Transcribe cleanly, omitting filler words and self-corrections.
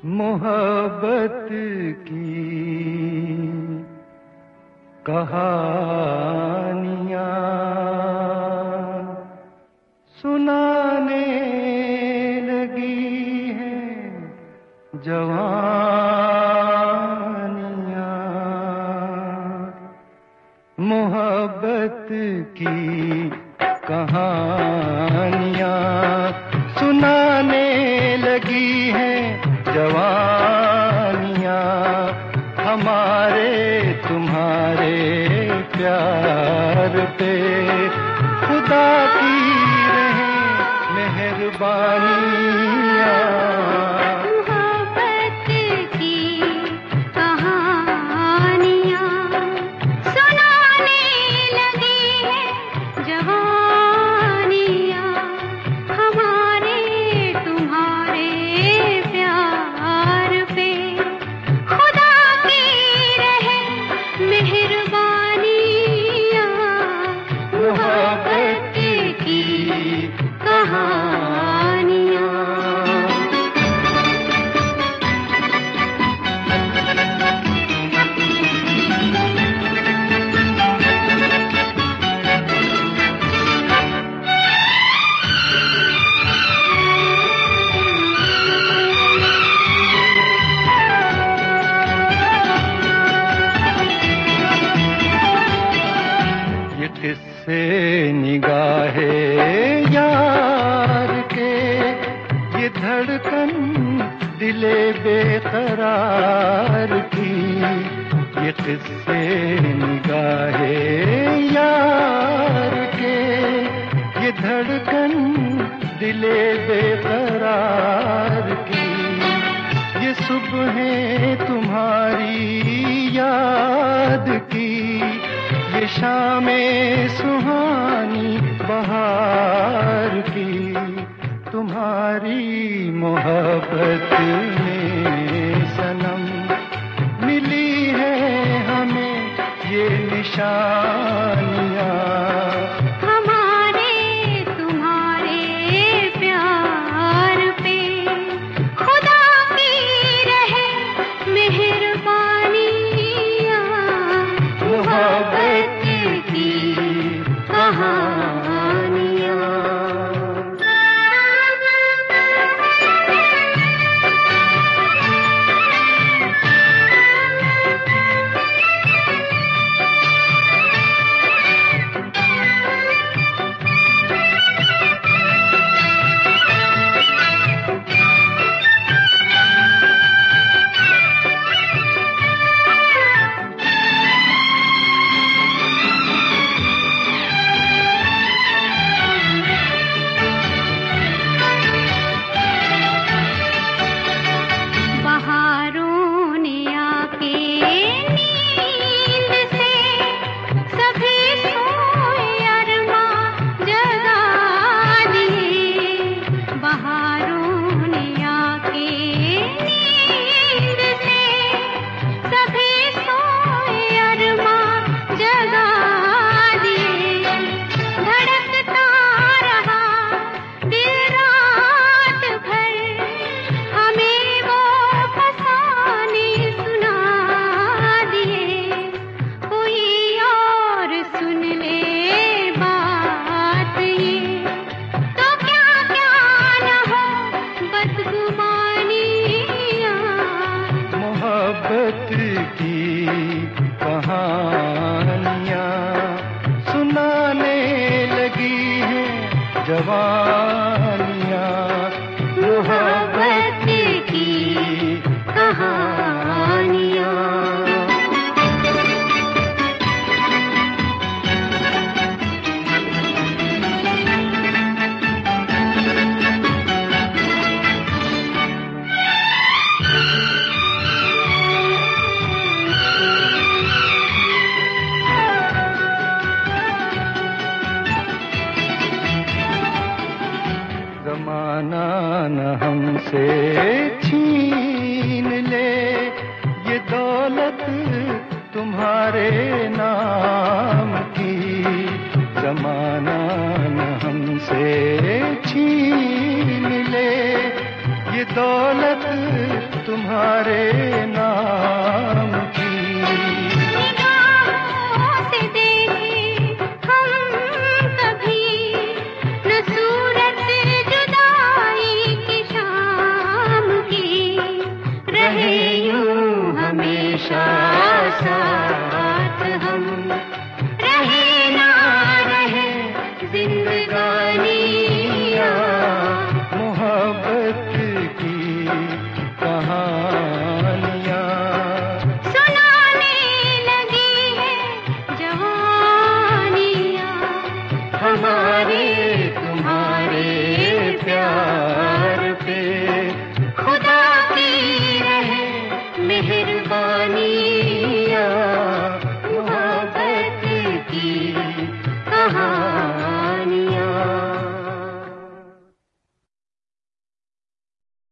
मोहब्बत की कहानियाँ सुनाने लगी हैं जवानियाँ। मोहब्बत की कहानियाँ सुनाने लगी हैं जवानियाँ। हमारे तुम्हारे प्यार पे खुदा की रहें मेहरबानियाँ। मोहब्बत की कहानियाँ सुनाने लगी हैं जवानियाँ। हमारे तुम्हारे प्यार पे खुदा की रहे मेहरबानियाँ। मोहब्बत की कहानियाँ। ये किस्से निगाहे यार के, ये धड़कन दिले बेकरार की। ये किस्से निगाहे यार के, ये धड़कन दिले बेकरार की। ये सुबहें तुम्हारी याद की, ये शामें सुहानी बहार की। तुम्हारी मोहब्बत में सनम मिली है हमें ये निशानियाँ। हमारे तुम्हारे प्यार पे खुदा की रहे मेहरबानियाँ। मोहब्बत की कहानियाँ। बहारों ने आके नींद से सभी सोए अरमां जगा दिए। बहारों ने आके नींद से सभी सोए अरमां जगा दिए। धड़कता रहा दिल रात भर, हमें वो फसाने सुना दिए। कोई और सुन ले बात ये, तो क्या क्या न हो बदगुमानियाँ। मोहब्बत की कहानियाँ सुनाने लगी हैं जवानियाँ। मोहब्बत की कहानियाँ। ज़माना न हमसे छीन ले ये दौलत तुम्हारे नाम की। ज़माना न हमसे छीन ले ये दौलत